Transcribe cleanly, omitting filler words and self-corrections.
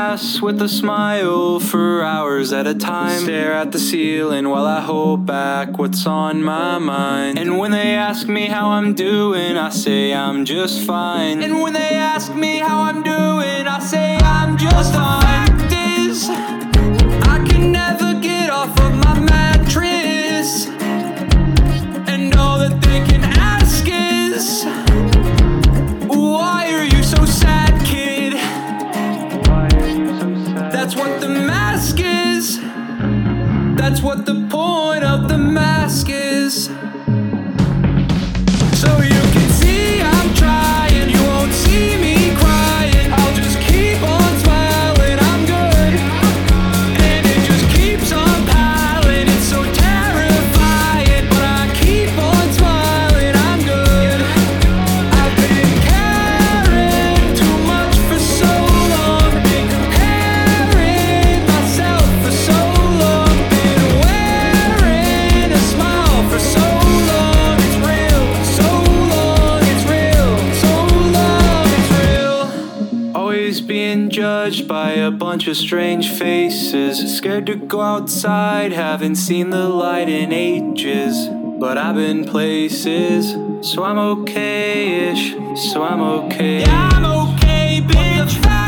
glass with a smile for hours at a time. Stare at the ceiling while I hold back what's on my mind. And when they ask me how I'm doing, I say I'm just fine. And when they ask me how I'm doing, I say I'm just fine. The fact is, I can never get off of my mattress. And all that they can ask is, why are you so sad, kid? That's what the mask is. That's what the point of the mask is. So you can see I'm trying, you won't see me crying. I'll just keep on smiling, I'm good. And it just keeps on piling, it's so terrifying. But I keep on smiling, I'm good. I've been caring too much for so long. Been comparing myself for so long. Been wearing a smile for so long. It's real, so long, it's real, so long, it's real. Always being judged by a bunch of strange faces. Scared to go outside, haven't seen the light in ages. But I've been places, so I'm okay-ish, so I'm okay. Yeah, I'm okay, bitch.